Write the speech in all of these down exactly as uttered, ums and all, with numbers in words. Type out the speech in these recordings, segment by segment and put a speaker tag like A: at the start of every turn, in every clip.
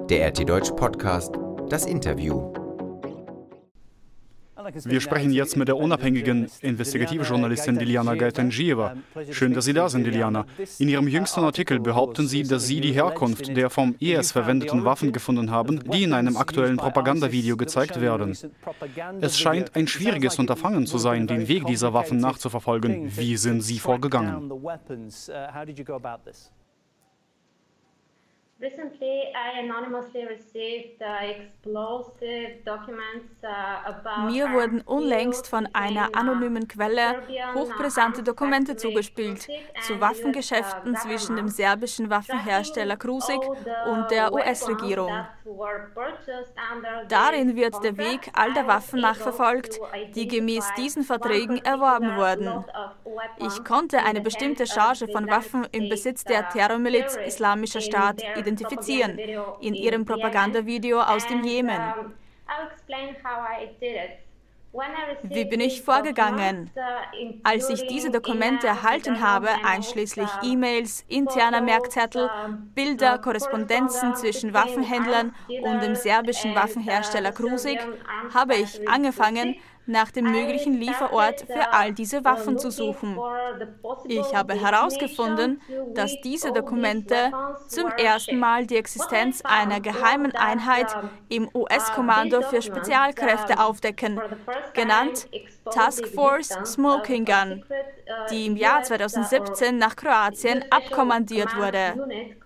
A: Der R T Deutsch Podcast, das Interview.
B: Wir sprechen jetzt mit der unabhängigen investigative Journalistin Liliana Gaytandzhieva. Schön, dass Sie da sind, Liliana. In Ihrem jüngsten Artikel behaupten Sie, dass Sie die Herkunft der vom I S verwendeten Waffen gefunden haben, die in einem aktuellen Propagandavideo gezeigt werden. Es scheint ein schwieriges Unterfangen zu sein, den Weg dieser Waffen nachzuverfolgen. Wie sind Sie vorgegangen?
C: Recently, I anonymously received uh, explosive documents uh, about
D: Mir wurden unlängst von einer anonymen Quelle hochbrisante Dokumente zugespielt zu Waffengeschäften zwischen dem serbischen Waffenhersteller Krušik und der U S-Regierung. Darin wird der Weg all der Waffen nachverfolgt, die gemäß diesen Verträgen erworben wurden. Ich konnte eine bestimmte Charge von Waffen im Besitz der Terrormiliz Islamischer Staat identifizieren, in ihrem Propagandavideo aus dem Jemen. Wie bin ich vorgegangen? Als ich diese Dokumente erhalten habe, einschließlich E-Mails, interner Merkzettel, Bilder, Korrespondenzen zwischen Waffenhändlern und dem serbischen Waffenhersteller Krušik, habe ich angefangen, nach dem möglichen Lieferort für all diese Waffen zu suchen. Ich habe herausgefunden, dass diese Dokumente zum ersten Mal die Existenz einer geheimen Einheit im U S-Kommando für Spezialkräfte aufdecken, genannt Task Force Smoking Gun, die im Jahr zweitausendsiebzehn nach Kroatien abkommandiert wurde.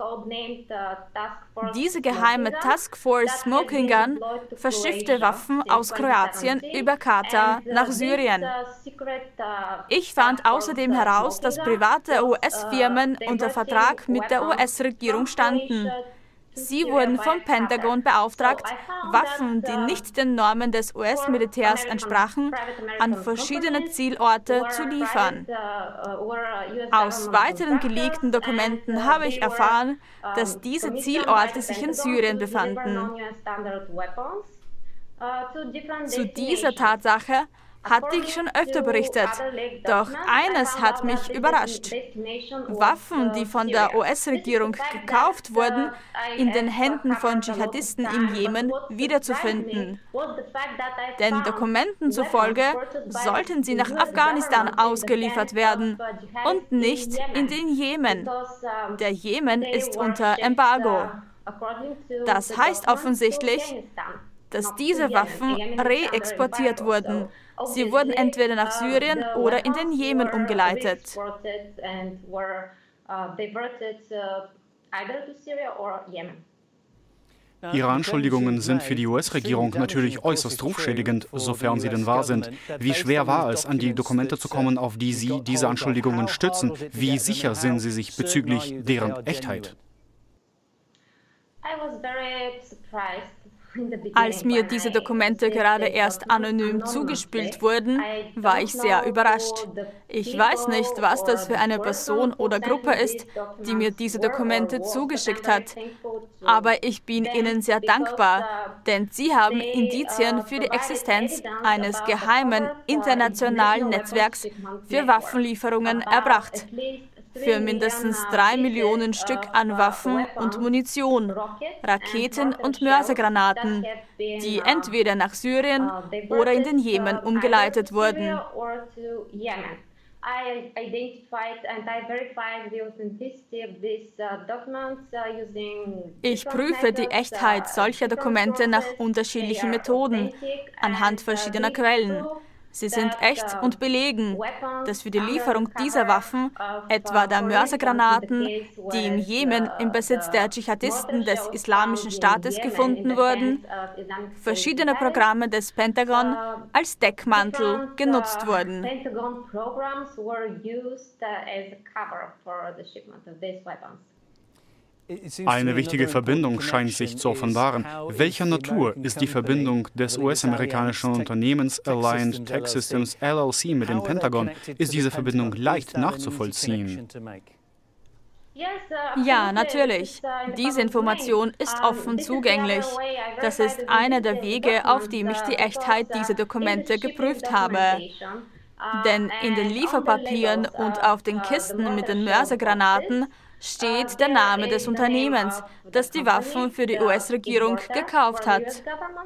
D: Diese geheime Task Force Smoking Gun verschiffte Waffen aus Kroatien über Katar nach Syrien. Ich fand außerdem heraus, dass private U S-Firmen unter Vertrag mit der U S-Regierung standen. Sie wurden vom Pentagon beauftragt, Waffen, die nicht den Normen des U S-Militärs entsprachen, an verschiedene Zielorte zu liefern. Aus weiteren geleakten Dokumenten habe ich erfahren, dass diese Zielorte sich in Syrien befanden. Zu dieser Tatsache hatte ich schon öfter berichtet, doch eines hat mich überrascht. Waffen, die von der U S-Regierung gekauft wurden, in den Händen von Dschihadisten im Jemen wiederzufinden. Den Dokumenten zufolge sollten sie nach Afghanistan ausgeliefert werden und nicht in den Jemen. Der Jemen ist unter Embargo. Das heißt offensichtlich, dass diese Waffen reexportiert wurden. Sie wurden entweder nach Syrien oder in den Jemen umgeleitet.
B: Ihre Anschuldigungen sind für die U S-Regierung natürlich äußerst rufschädigend, sofern sie denn wahr sind. Wie schwer war es, an die Dokumente zu kommen, auf die Sie diese Anschuldigungen stützen? Wie sicher sind Sie sich bezüglich deren Echtheit?
D: Als mir diese Dokumente gerade erst anonym zugespielt wurden, war ich sehr überrascht. Ich weiß nicht, was das für eine Person oder Gruppe ist, die mir diese Dokumente zugeschickt hat. Aber ich bin ihnen sehr dankbar, denn sie haben Indizien für die Existenz eines geheimen internationalen Netzwerks für Waffenlieferungen erbracht. Für mindestens drei Millionen Stück an Waffen und Munition, Raketen und Mörsergranaten, die entweder nach Syrien oder in den Jemen umgeleitet wurden. Ich prüfe die Echtheit solcher Dokumente nach unterschiedlichen Methoden, anhand verschiedener Quellen. Sie sind echt und belegen, dass für die Lieferung dieser Waffen, etwa der Mörsergranaten, die im Jemen im Besitz der Dschihadisten des Islamischen Staates gefunden wurden, verschiedene Programme des Pentagon als Deckmantel genutzt wurden.
B: Eine wichtige Verbindung scheint sich zu offenbaren. Welcher Natur ist die Verbindung des U S-amerikanischen Unternehmens Alliant Tech Systems L L C mit dem Pentagon? Ist diese Verbindung leicht nachzuvollziehen?
D: Ja, natürlich. Diese Information ist offen zugänglich. Das ist einer der Wege, auf dem ich die Echtheit dieser Dokumente geprüft habe. Denn in den Lieferpapieren und auf den Kisten mit den Mörsergranaten steht der Name des Unternehmens, das die Waffen für die U S-Regierung gekauft hat.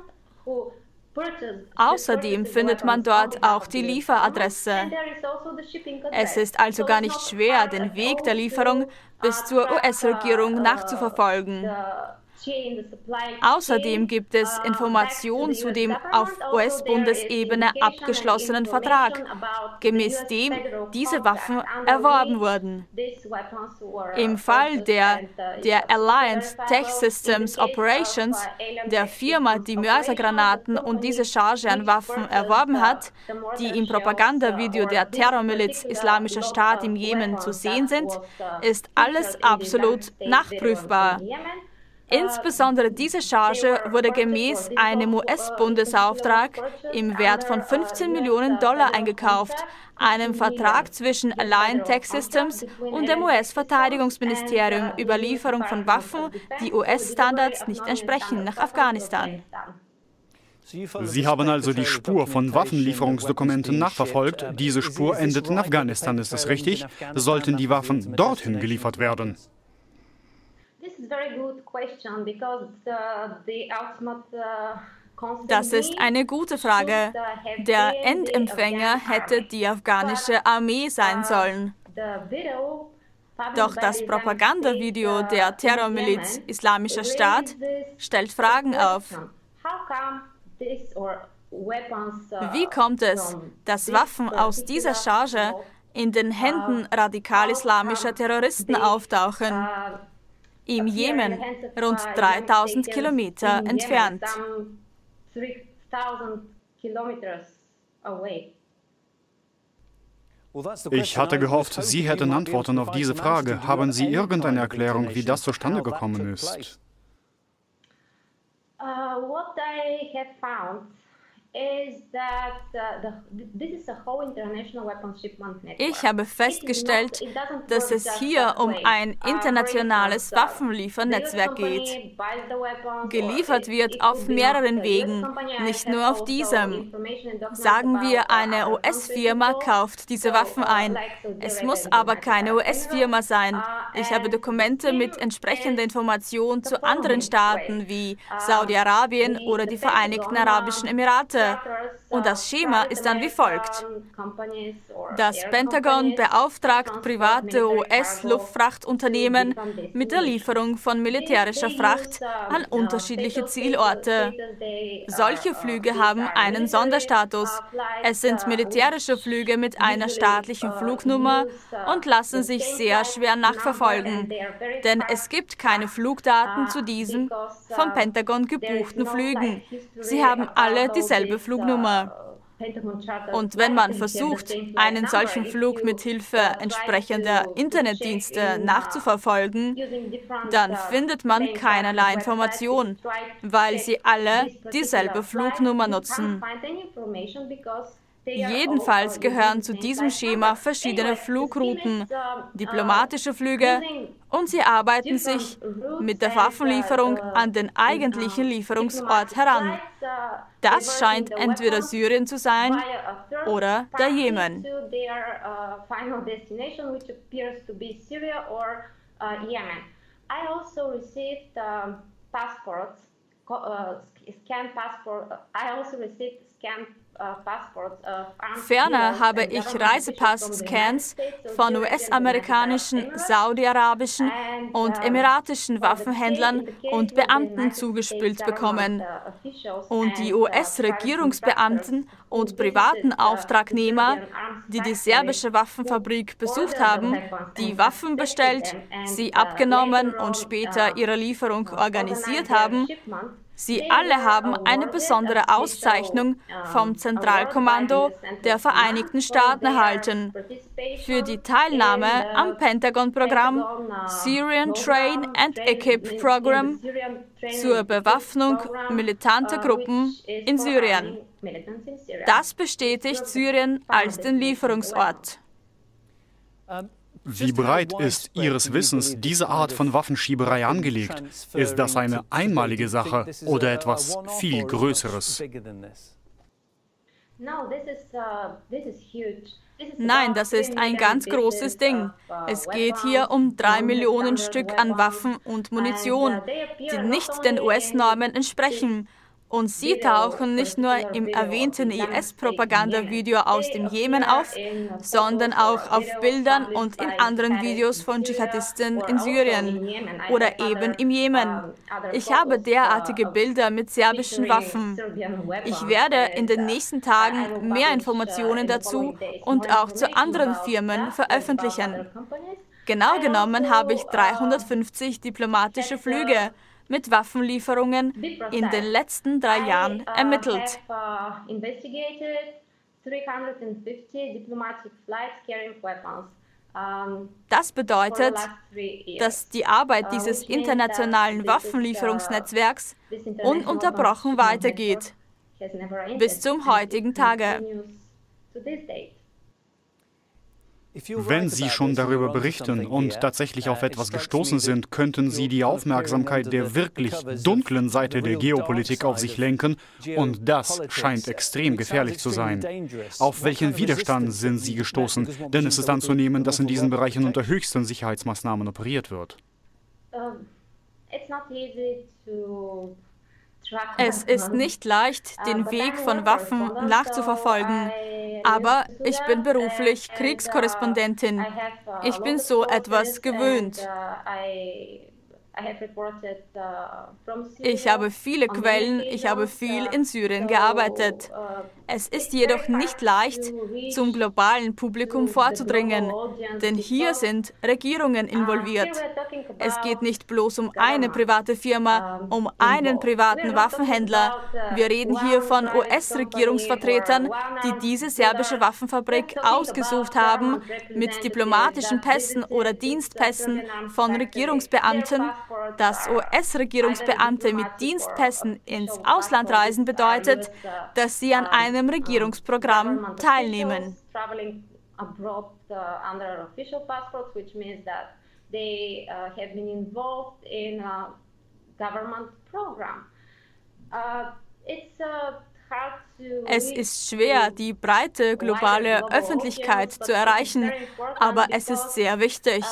D: Außerdem findet man dort auch die Lieferadresse. Es ist also gar nicht schwer, den Weg der Lieferung bis zur U S-Regierung nachzuverfolgen. Außerdem gibt es Informationen zu dem auf U S-Bundesebene abgeschlossenen Vertrag, gemäß dem diese Waffen erworben wurden. Im Fall der, der Alliance Tech Systems Operations, der Firma, die Mörsergranaten und diese Charge an Waffen erworben hat, die im Propagandavideo der Terrormiliz Islamischer Staat im Jemen zu sehen sind, ist alles absolut nachprüfbar. Insbesondere diese Charge wurde gemäß einem U S-Bundesauftrag im Wert von fünfzehn Millionen Dollar eingekauft, einem Vertrag zwischen Alliance Tech Systems und dem U S-Verteidigungsministerium über Lieferung von Waffen, die U S-Standards nicht entsprechen, nach Afghanistan.
B: Sie haben also die Spur von Waffenlieferungsdokumenten nachverfolgt. Diese Spur endet in Afghanistan, ist das richtig? Sollten die Waffen dorthin geliefert werden?
D: Das ist eine gute Frage. Der Endempfänger hätte die afghanische Armee sein sollen. Doch das Propagandavideo der Terrormiliz Islamischer Staat stellt Fragen auf. Wie kommt es, dass Waffen aus dieser Charge in den Händen radikal-islamischer Terroristen auftauchen? Im Jemen, rund dreitausend Kilometer entfernt.
B: Ich hatte gehofft, Sie hätten Antworten auf diese Frage. Haben Sie irgendeine Erklärung, wie das zustande gekommen ist?
D: Ich habe festgestellt, dass es hier um ein internationales Waffenliefernetzwerk geht. Geliefert wird auf mehreren Wegen, nicht nur auf diesem. Sagen wir, eine U S-Firma kauft diese Waffen ein. Es muss aber keine U S-Firma sein. Ich habe Dokumente mit entsprechender Information zu anderen Staaten wie Saudi-Arabien oder die Vereinigten Arabischen Emirate. Und das Schema ist dann wie folgt. Das Pentagon beauftragt private U S-Luftfrachtunternehmen mit der Lieferung von militärischer Fracht an unterschiedliche Zielorte. Solche Flüge haben einen Sonderstatus. Es sind militärische Flüge mit einer staatlichen Flugnummer und lassen sich sehr schwer nachverfolgen, denn es gibt keine Flugdaten zu diesen vom Pentagon gebuchten Flügen. Sie haben alle dieselbe Flugnummer. Und wenn man versucht, einen solchen Flug mit Hilfe entsprechender Internetdienste nachzuverfolgen, dann findet man keinerlei Information, weil sie alle dieselbe Flugnummer nutzen. Jedenfalls gehören zu diesem Schema verschiedene Flugrouten, diplomatische Flüge, und sie arbeiten sich mit der Waffenlieferung an den eigentlichen Lieferungsort heran. Das scheint entweder Syrien zu sein oder der Jemen. Ferner habe ich Reisepass-Scans von U S-amerikanischen, saudi-arabischen und emiratischen Waffenhändlern und Beamten zugespielt bekommen. Und die U S-Regierungsbeamten und privaten Auftragnehmer, die die serbische Waffenfabrik besucht haben, die Waffen bestellt, sie abgenommen und später ihre Lieferung organisiert haben, sie alle haben eine besondere Auszeichnung vom Zentralkommando der Vereinigten Staaten erhalten für die Teilnahme am Pentagon-Programm Syrian Train and Equip Program zur Bewaffnung militanter Gruppen in Syrien. Das bestätigt Syrien als den Lieferungsort.
B: Wie breit ist Ihres Wissens diese Art von Waffenschieberei angelegt? Ist das eine einmalige Sache oder etwas viel Größeres?
D: Nein, das ist ein ganz großes Ding. Es geht hier um drei Millionen Stück an Waffen und Munition, die nicht den U S-Normen entsprechen. Und sie tauchen nicht nur im erwähnten I S-Propagandavideo aus dem Jemen auf, sondern auch auf Bildern und in anderen Videos von Dschihadisten in Syrien oder eben im Jemen. Ich habe derartige Bilder mit serbischen Waffen. Ich werde in den nächsten Tagen mehr Informationen dazu und auch zu anderen Firmen veröffentlichen. Genau genommen habe ich dreihundertfünfzig diplomatische Flüge mit Waffenlieferungen in den letzten drei Jahren ermittelt. Das bedeutet, dass die Arbeit dieses internationalen Waffenlieferungsnetzwerks ununterbrochen weitergeht, bis zum heutigen Tage.
B: Wenn Sie schon darüber berichten und tatsächlich auf etwas gestoßen sind, könnten Sie die Aufmerksamkeit der wirklich dunklen Seite der Geopolitik auf sich lenken, und das scheint extrem gefährlich zu sein. Auf welchen Widerstand sind Sie gestoßen? Denn es ist anzunehmen, dass in diesen Bereichen unter höchsten Sicherheitsmaßnahmen operiert wird.
D: Es ist nicht leicht, den Weg von Waffen nachzuverfolgen, aber ich bin beruflich Kriegskorrespondentin. Ich bin so etwas gewöhnt. Ich habe viele Quellen, ich habe viel in Syrien gearbeitet. Es ist jedoch nicht leicht, zum globalen Publikum vorzudringen, denn hier sind Regierungen involviert. Es geht nicht bloß um eine private Firma, um einen privaten Waffenhändler. Wir reden hier von U S-Regierungsvertretern, die diese serbische Waffenfabrik ausgesucht haben, mit diplomatischen Pässen oder Dienstpässen von Regierungsbeamten. Dass U S-Regierungsbeamte mit Dienstpässen ins Ausland reisen bedeutet, dass sie an einem Regierungsprogramm teilnehmen. Es ist schwer, die breite globale Öffentlichkeit zu erreichen, aber es ist sehr wichtig.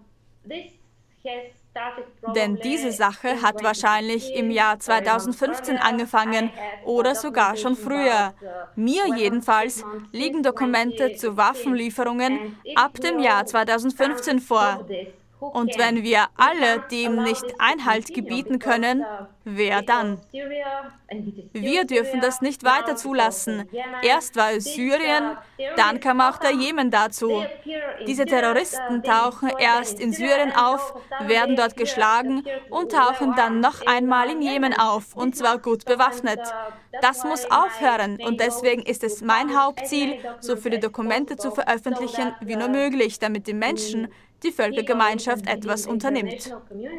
D: Denn diese Sache hat wahrscheinlich im Jahr zweitausendfünfzehn angefangen oder sogar schon früher. Mir jedenfalls liegen Dokumente zu Waffenlieferungen ab dem Jahr zweitausendfünfzehn vor. Und wenn wir alle dem nicht Einhalt gebieten können, wer dann? Wir dürfen das nicht weiter zulassen. Erst war es Syrien, dann kam auch der Jemen dazu. Diese Terroristen tauchen erst in Syrien auf, werden dort geschlagen und tauchen dann noch einmal in Jemen auf, und zwar gut bewaffnet. Das muss aufhören, und deswegen ist es mein Hauptziel, so viele Dokumente zu veröffentlichen wie nur möglich, damit die Menschen, die Völkergemeinschaft etwas unternimmt.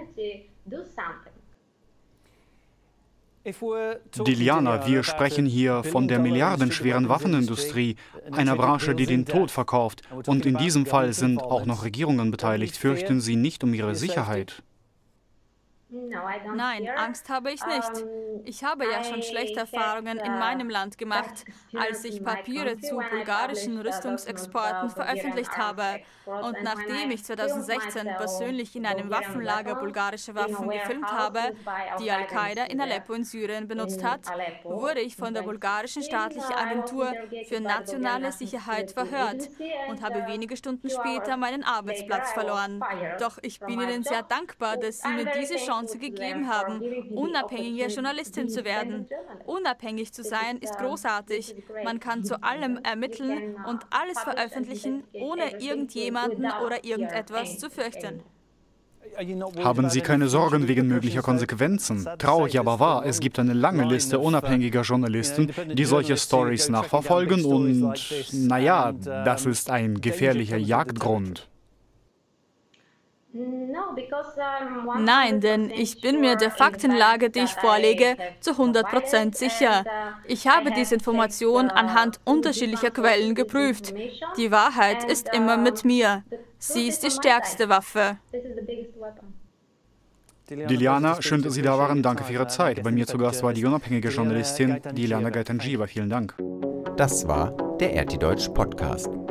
B: Diliana, wir sprechen hier von der milliardenschweren Waffenindustrie, einer Branche, die den Tod verkauft. Und in diesem Fall sind auch noch Regierungen beteiligt. Fürchten Sie nicht um Ihre Sicherheit?
D: Nein, Angst habe ich nicht. Ich habe ja schon schlechte Erfahrungen in meinem Land gemacht, als ich Papiere zu bulgarischen Rüstungsexporten veröffentlicht habe. Und nachdem ich zweitausendsechzehn persönlich in einem Waffenlager bulgarische Waffen gefilmt habe, die Al-Qaida in Aleppo in Syrien benutzt hat, wurde ich von der bulgarischen staatlichen Agentur für nationale Sicherheit verhört und habe wenige Stunden später meinen Arbeitsplatz verloren. Doch ich bin Ihnen sehr dankbar, dass Sie mir diese Chance gegeben haben, unabhängige Journalistin zu werden. Unabhängig zu sein ist großartig. Man kann zu allem ermitteln und alles veröffentlichen, ohne irgendjemanden oder irgendetwas zu fürchten.
B: Haben Sie keine Sorgen wegen möglicher Konsequenzen? Traurig aber wahr, es gibt eine lange Liste unabhängiger Journalisten, die solche Stories nachverfolgen, und naja, das ist ein gefährlicher Jagdgrund.
D: Nein, denn ich bin mir der Faktenlage, die ich vorlege, zu hundert Prozent sicher. Ich habe diese Information anhand unterschiedlicher Quellen geprüft. Die Wahrheit ist immer mit mir. Sie ist die stärkste Waffe.
B: Diliana, schön, dass Sie da waren. Danke für Ihre Zeit. Bei mir zu Gast war die unabhängige Journalistin Diliana Gaytandzhieva. Vielen Dank.
A: Das war der R T Deutsch Podcast.